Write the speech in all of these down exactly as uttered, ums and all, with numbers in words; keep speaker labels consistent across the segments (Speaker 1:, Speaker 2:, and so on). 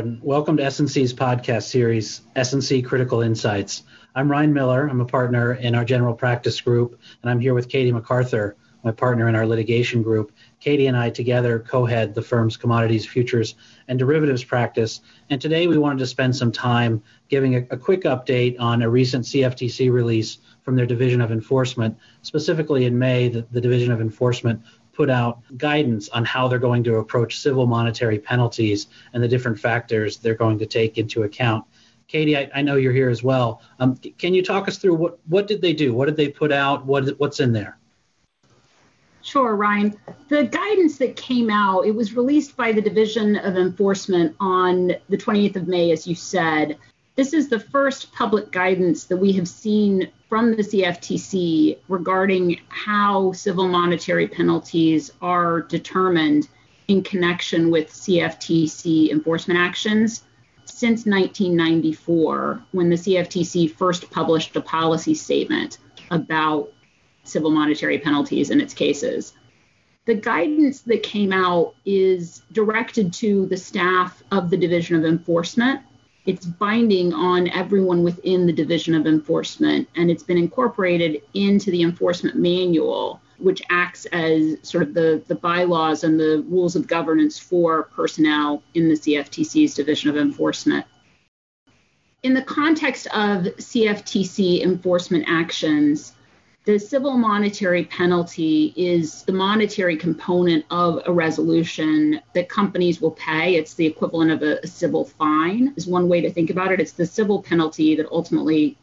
Speaker 1: and welcome to S N C's podcast series, S N C Critical Insights. I'm Ryan Miller. I'm a partner in our general practice group, and I'm here with Katie MacArthur, my partner in our litigation group. Katie and I together co-head the firm's commodities, futures, and derivatives practice. And today we wanted to spend some time giving a, a quick update on a recent C F T C release from their Division of Enforcement. Specifically in May, the, the Division of Enforcement put out guidance on how they're going to approach civil monetary penalties and the different factors they're going to take into account. Katie, I, I know you're here as well. Um, can you talk us through what, what did they do? What did they put out? What, what's in there?
Speaker 2: Sure, Ryan. The guidance that came out, it was released by the Division of Enforcement on the twentieth of May, as you said. This is the first public guidance that we have seen from the C F T C regarding how civil monetary penalties are determined in connection with C F T C enforcement actions since nineteen ninety-four, when the C F T C first published a policy statement about civil monetary penalties in its cases. The guidance that came out is directed to the staff of the Division of Enforcement. It's binding on everyone within the Division of Enforcement, and it's been incorporated into the enforcement manual, which acts as sort of the, the bylaws and the rules of governance for personnel in the C F T C's Division of Enforcement. In the context of C F T C enforcement actions, the civil monetary penalty is the monetary component of a resolution that companies will pay. It's the equivalent of a, a civil fine, is one way to think about it. It's the civil penalty that ultimately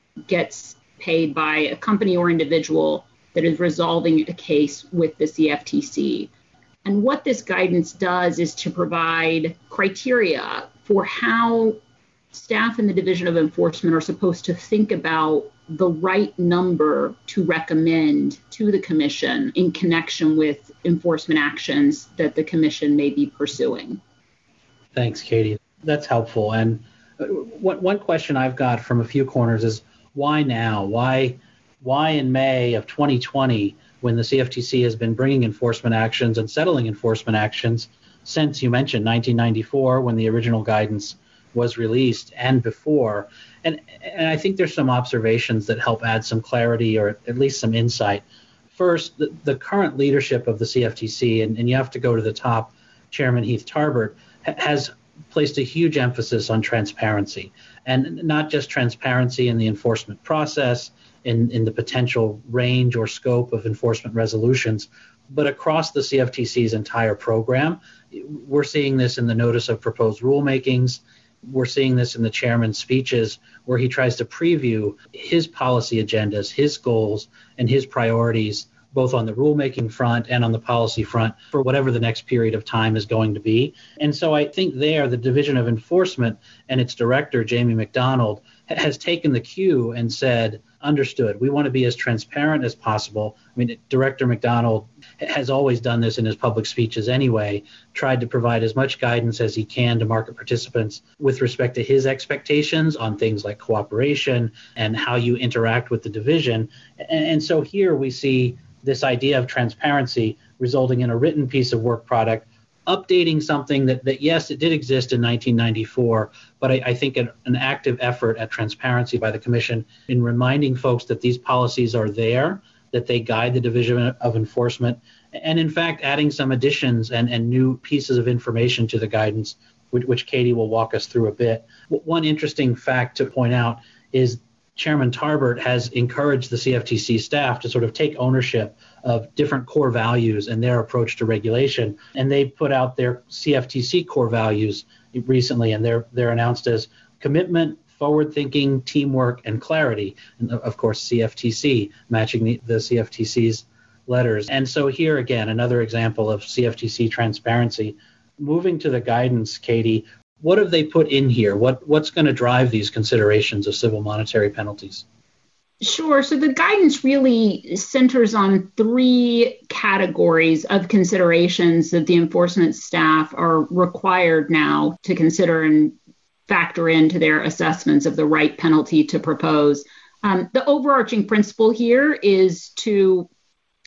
Speaker 2: gets paid by a company or individual that is resolving a case with the C F T C. And what this guidance does is to provide criteria for how staff in the Division of Enforcement are supposed to think about the right number to recommend to the Commission in connection with enforcement actions that the Commission may be pursuing.
Speaker 1: Thanks, Katie. That's helpful. And one, one question I've got from a few corners is why now? Why, why in May of twenty twenty, when the C F T C has been bringing enforcement actions and settling enforcement actions since, you mentioned, nineteen ninety-four, when the original guidance was released, and before. And, and I think there's some observations that help add some clarity or at least some insight. First, the, the current leadership of the C F T C, and, and you have to go to the top, Chairman Heath Tarbert, ha- has placed a huge emphasis on transparency, and not just transparency in the enforcement process, in, in the potential range or scope of enforcement resolutions, but across the C F T C's entire program. We're seeing this in the notice of proposed rulemakings. We're seeing this in the chairman's speeches, where he tries to preview his policy agendas, his goals, and his priorities, both on the rulemaking front and on the policy front, for whatever the next period of time is going to be. And so I think there, the Division of Enforcement and its director, Jamie McDonald, has taken the cue and said, understood, we want to be as transparent as possible. I mean, Director McDonald has always done this in his public speeches anyway, tried to provide as much guidance as he can to market participants with respect to his expectations on things like cooperation and how you interact with the division. And, and so here we see this idea of transparency resulting in a written piece of work product, updating something that, that yes, it did exist in nineteen ninety-four, but I, I think an, an active effort at transparency by the Commission in reminding folks that these policies are there, that they guide the Division of Enforcement, and in fact adding some additions and, and new pieces of information to the guidance, which, which Katie will walk us through a bit. One interesting fact to point out is Chairman Tarbert has encouraged the C F T C staff to sort of take ownership of different core values and their approach to regulation. And they put out their C F T C core values recently, and they're they're announced as commitment, forward-thinking, teamwork, and clarity. And of course, C F T C matching the, the C F T C's letters. And so here again, another example of C F T C transparency. Moving to the guidance, Katie, what have they put in here? What what's going to drive these considerations of civil monetary penalties?
Speaker 2: Sure. So the guidance really centers on three categories of considerations that the enforcement staff are required now to consider and factor into their assessments of the right penalty to propose. Um, the overarching principle here is to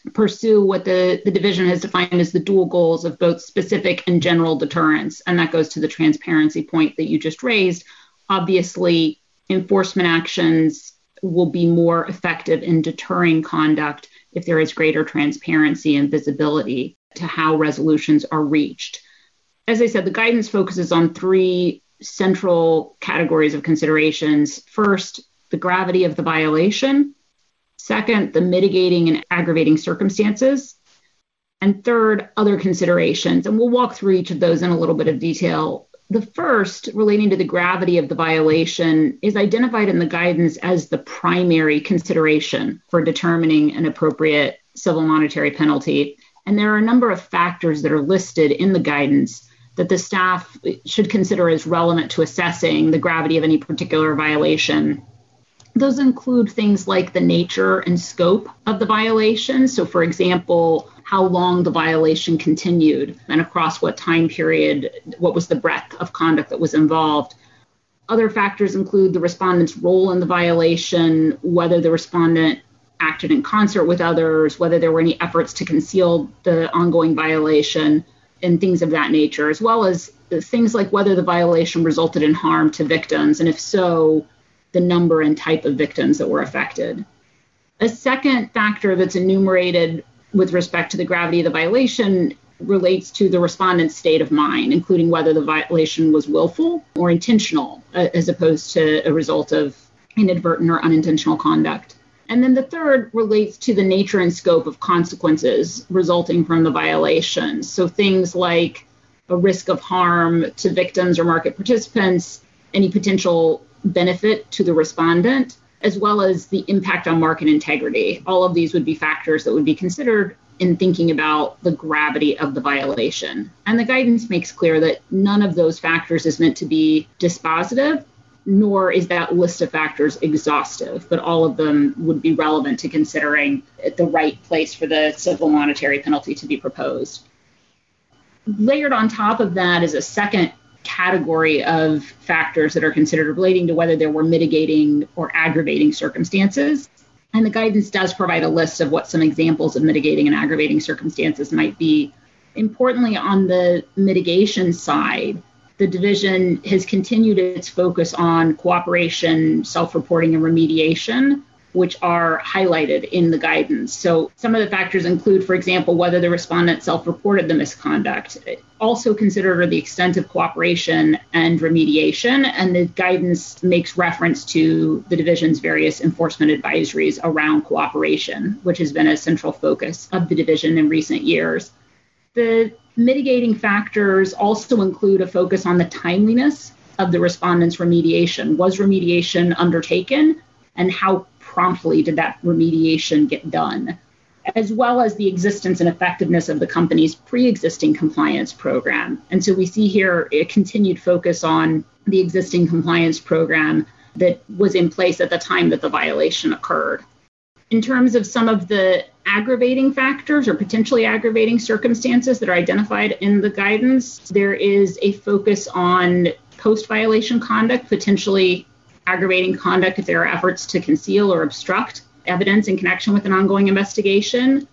Speaker 2: pursue what the, the division has defined as the dual goals of both specific and general deterrence. And that goes to the transparency point that you just raised. Obviously, enforcement actions will be more effective in deterring conduct if there is greater transparency and visibility to how resolutions are reached. As I said, the guidance focuses on three central categories of considerations. First, the gravity of the violation. Second, the mitigating and aggravating circumstances. And third, other considerations. And we'll walk through each of those in a little bit of detail. The first, relating to the gravity of the violation, is identified in the guidance as the primary consideration for determining an appropriate civil monetary penalty. And there are a number of factors that are listed in the guidance that the staff should consider as relevant to assessing the gravity of any particular violation. Those include things like the nature and scope of the violation. So, for example, how long the violation continued and across what time period, what was the breadth of conduct that was involved. Other factors include the respondent's role in the violation, whether the respondent acted in concert with others, whether there were any efforts to conceal the ongoing violation, and things of that nature, as well as things like whether the violation resulted in harm to victims, and if so, the number and type of victims that were affected. A second factor that's enumerated with respect to the gravity of the violation relates to the respondent's state of mind, including whether the violation was willful or intentional, uh, as opposed to a result of inadvertent or unintentional conduct. And then the third relates to the nature and scope of consequences resulting from the violation. So things like a risk of harm to victims or market participants, any potential benefit to the respondent, as well as the impact on market integrity. All of these would be factors that would be considered in thinking about the gravity of the violation. And the guidance makes clear that none of those factors is meant to be dispositive, nor is that list of factors exhaustive, but all of them would be relevant to considering the right place for the civil monetary penalty to be proposed. Layered on top of that is a second category of factors that are considered relating to whether there were mitigating or aggravating circumstances. And the guidance does provide a list of what some examples of mitigating and aggravating circumstances might be. Importantly, on the mitigation side, the division has continued its focus on cooperation, self-reporting, and remediation, which are highlighted in the guidance. So some of the factors include, for example, whether the respondent self-reported the misconduct. Also considered the extent of cooperation and remediation, and the guidance makes reference to the division's various enforcement advisories around cooperation, which has been a central focus of the division in recent years. The mitigating factors also include a focus on the timeliness of the respondent's remediation. Was remediation undertaken, and how promptly did that remediation get done, as well as the existence and effectiveness of the company's pre-existing compliance program. And so we see here a continued focus on the existing compliance program that was in place at the time that the violation occurred. In terms of some of the aggravating factors or potentially aggravating circumstances that are identified in the guidance, there is a focus on post-violation conduct, potentially aggravating conduct if there are efforts to conceal or obstruct evidence in connection with an ongoing investigation.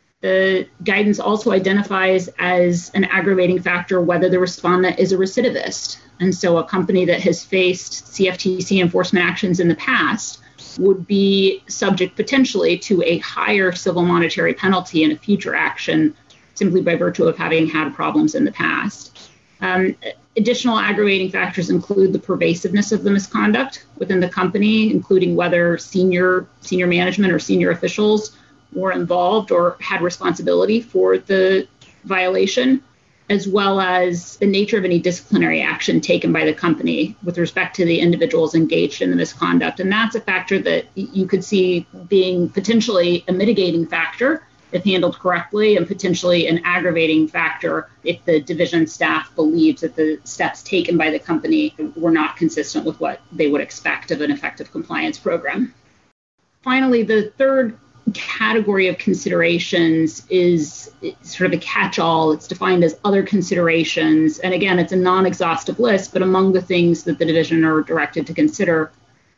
Speaker 2: The guidance also identifies as an aggravating factor whether the respondent is a recidivist. And so a company that has faced C F T C enforcement actions in the past would be subject potentially to a higher civil monetary penalty in a future action simply by virtue of having had problems in the past. Um, additional aggravating factors include the pervasiveness of the misconduct within the company, including whether senior senior management or senior officials were involved or had responsibility for the violation, as well as the nature of any disciplinary action taken by the company with respect to the individuals engaged in the misconduct. And that's a factor that you could see being potentially a mitigating factor if handled correctly, and potentially an aggravating factor if the division staff believes that the steps taken by the company were not consistent with what they would expect of an effective compliance program. Finally, the third category of considerations is sort of a catch-all. It's defined as other considerations. And again, it's a non-exhaustive list, but among the things that the division are directed to consider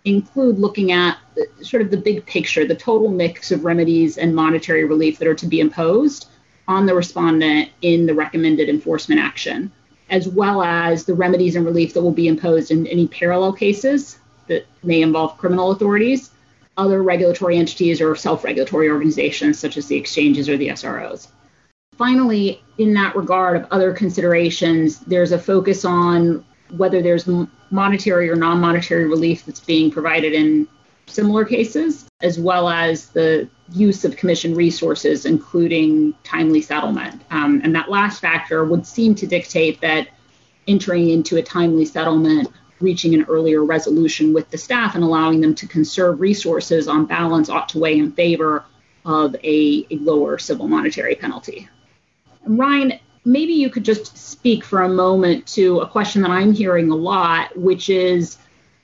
Speaker 2: include looking at sort of the big picture, the total mix of remedies and monetary relief that are to be imposed on the respondent in the recommended enforcement action, as well as the remedies and relief that will be imposed in any parallel cases that may involve criminal authorities, other regulatory entities, or self-regulatory organizations such as the exchanges or the S R Os. Finally, in that regard of other considerations, there's a focus on whether there's monetary or non-monetary relief that's being provided in similar cases, as well as the use of commission resources, including timely settlement. Um, and that last factor would seem to dictate that entering into a timely settlement, reaching an earlier resolution with the staff and allowing them to conserve resources on balance ought to weigh in favor of a, a lower civil monetary penalty. And Ryan, maybe you could just speak for a moment to a question that I'm hearing a lot, which is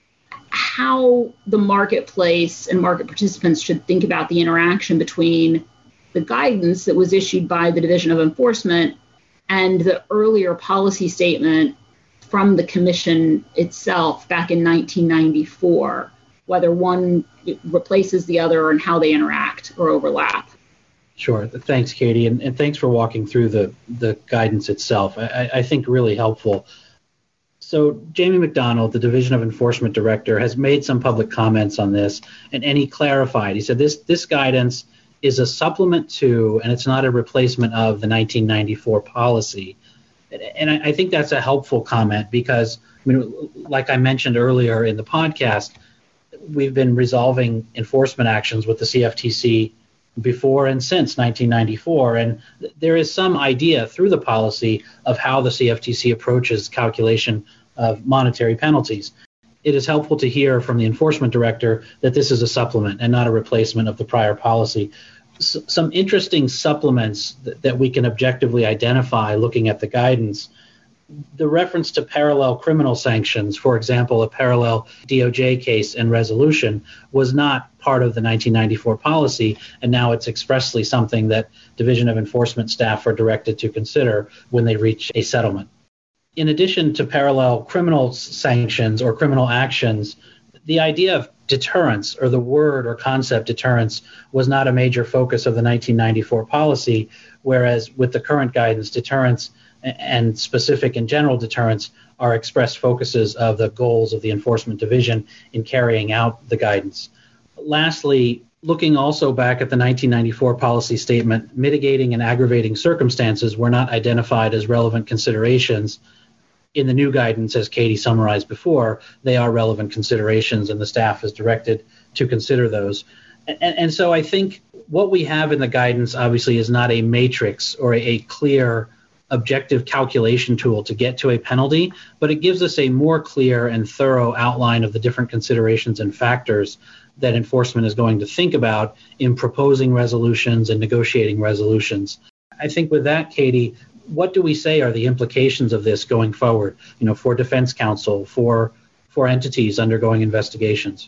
Speaker 2: how the marketplace and market participants should think about the interaction between the guidance that was issued by the Division of Enforcement and the earlier policy statement from the Commission itself back in nineteen ninety-four, whether one replaces the other and how they interact or overlap.
Speaker 1: Sure. Thanks, Katie, and, and thanks for walking through the, the guidance itself. I, I think really helpful. So Jamie McDonald, the Division of Enforcement Director, has made some public comments on this, and, and he clarified. He said this, this guidance is a supplement to, and it's not a replacement of, the nineteen ninety-four policy. And I, I think that's a helpful comment because, I mean, like I mentioned earlier in the podcast, we've been resolving enforcement actions with the C F T C before and since nineteen ninety-four, and there is some idea through the policy of how the C F T C approaches calculation of monetary penalties. It is helpful to hear from the enforcement director that this is a supplement and not a replacement of the prior policy. S- some interesting supplements th- that we can objectively identify looking at the guidance. The reference to parallel criminal sanctions, for example, a parallel D O J case and resolution, was not part of the nineteen ninety-four policy, and now it's expressly something that Division of Enforcement staff are directed to consider when they reach a settlement. In addition to parallel criminal sanctions or criminal actions, the idea of deterrence, or the word or concept deterrence, was not a major focus of the nineteen ninety-four policy, whereas with the current guidance, deterrence and specific and general deterrence are expressed focuses of the goals of the Enforcement Division in carrying out the guidance. Lastly, looking also back at the nineteen ninety-four policy statement, mitigating and aggravating circumstances were not identified as relevant considerations. In the new guidance, as Katie summarized before, they are relevant considerations, and the staff is directed to consider those. And, and so I think what we have in the guidance obviously is not a matrix or a, a clear objective calculation tool to get to a penalty, but it gives us a more clear and thorough outline of the different considerations and factors that enforcement is going to think about in proposing resolutions and negotiating resolutions. I think with that, Katie, what do we say are the implications of this going forward, you know, for defense counsel, for for entities undergoing investigations?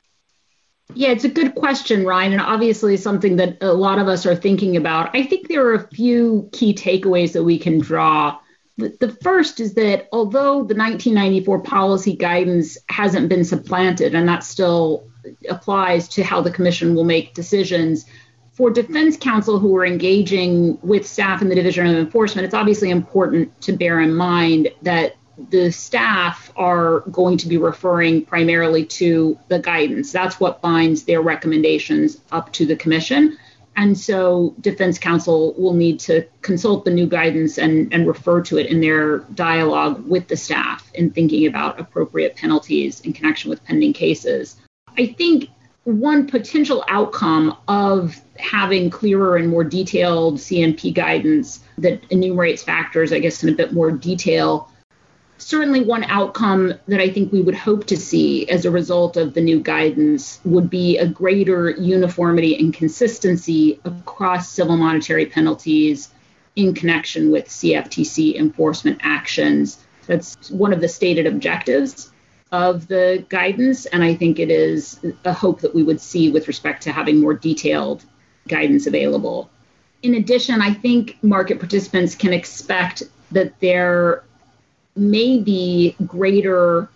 Speaker 2: Yeah, it's a good question, Ryan, and obviously something that a lot of us are thinking about. I think there are a few key takeaways that we can draw. The first is that although the nineteen ninety-four policy guidance hasn't been supplanted, and that still applies to how the commission will make decisions, for defense counsel who are engaging with staff in the Division of Enforcement, it's obviously important to bear in mind that the staff are going to be referring primarily to the guidance. That's what binds their recommendations up to the commission. And so defense counsel will need to consult the new guidance and, and refer to it in their dialogue with the staff in thinking about appropriate penalties in connection with pending cases. I think one potential outcome of having clearer and more detailed C N P guidance that enumerates factors, I guess, in a bit more detail, certainly one outcome that I think we would hope to see as a result of the new guidance would be a greater uniformity and consistency across civil monetary penalties in connection with C F T C enforcement actions. That's one of the stated objectives of the guidance, and I think it is a hope that we would see with respect to having more detailed guidance available. In addition, I think market participants can expect that there may be greater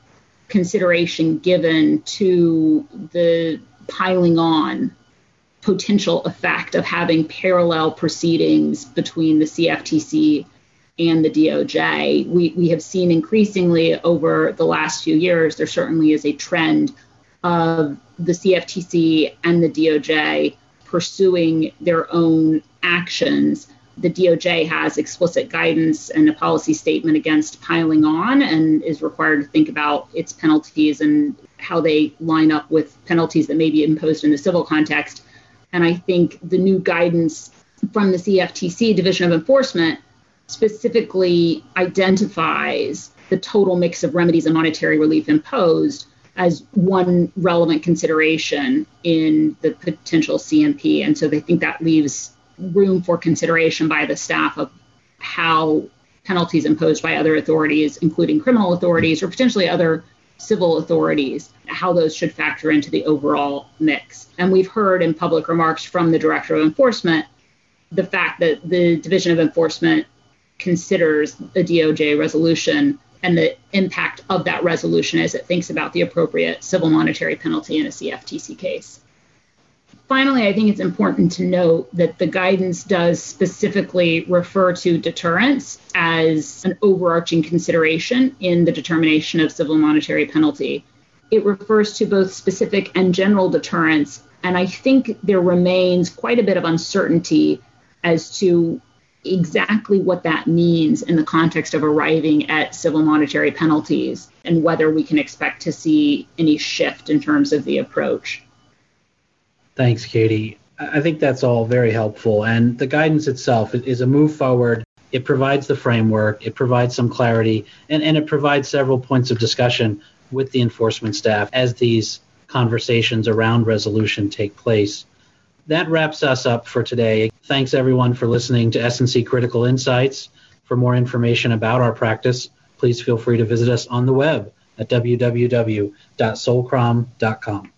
Speaker 2: consideration given to the piling on potential effect of having parallel proceedings between the C F T C and the D O J. We, we have seen increasingly over the last few years, there certainly is a trend of the C F T C and the D O J pursuing their own actions. The D O J has explicit guidance and a policy statement against piling on and is required to think about its penalties and how they line up with penalties that may be imposed in the civil context. And I think the new guidance from the C F T C Division of Enforcement specifically identifies the total mix of remedies and monetary relief imposed as one relevant consideration in the potential C M P. And so they think that leaves room for consideration by the staff of how penalties imposed by other authorities, including criminal authorities or potentially other civil authorities, how those should factor into the overall mix. And we've heard in public remarks from the Director of Enforcement the fact that the Division of Enforcement considers a D O J resolution and the impact of that resolution as it thinks about the appropriate civil monetary penalty in a C F T C case. Finally, I think it's important to note that the guidance does specifically refer to deterrence as an overarching consideration in the determination of civil monetary penalty. It refers to both specific and general deterrence, and I think there remains quite a bit of uncertainty as to exactly what that means in the context of arriving at civil monetary penalties and whether we can expect to see any shift in terms of the approach.
Speaker 1: Thanks, Katie. I think that's all very helpful. And the guidance itself is a move forward. It provides the framework, it provides some clarity, and, and it provides several points of discussion with the enforcement staff as these conversations around resolution take place. That wraps us up for today. Thanks, everyone, for listening to S and C Critical Insights. For more information about our practice, please feel free to visit us on the web at w w w dot solcrom dot com.